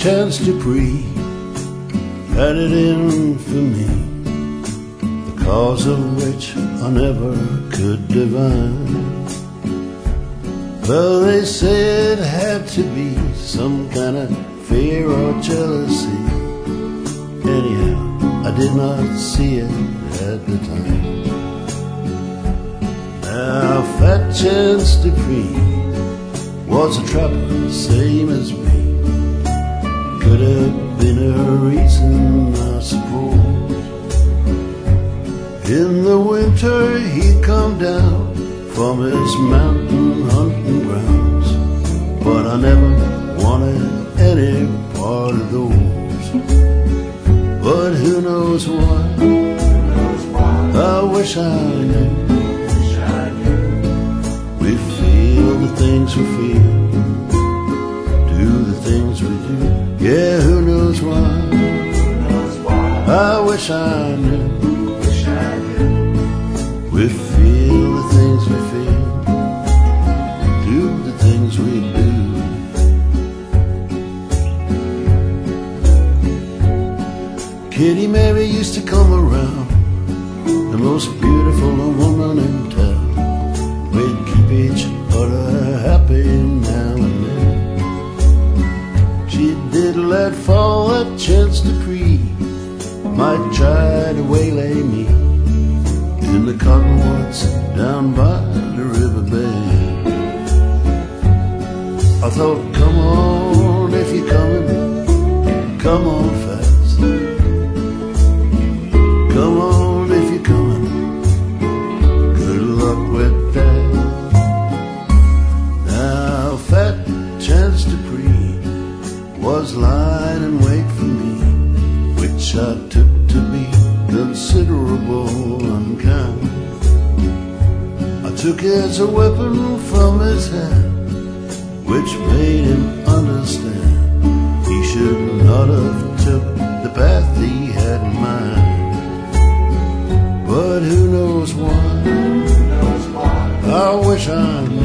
Chance Dupree had it in for me, the cause of which I never could divine. Well, they say it had to be some kind of fear or jealousy. Anyhow, I did not see it at the time. Now, Fat Chance Dupree was a trapper, same as me. Could have been a reason, I suppose. In the winter he'd come down from his mountain hunting grounds, but I never wanted any part of those. But who knows why? I wish I knew. We feel the things we feel, do the things we do. Yeah, who knows why? I wish I knew. We feel the things we feel, do the things we do. Kitty Mary used to come around, the most beautiful woman in town. We'd keep each other happy now and then. She did let fall that Chance Dupree might try to waylay me in the cottonwoods down by the riverbed. I thought, come on if you're coming, come on fast. Come on if you're coming, good luck with that. Now Fat Chance Dupree was lying in wait for me, which I took to be considerable unkind. I took it as a weapon from his hand, which made him understand he should not have took the path he had in mind. But who knows why? I wish I knew.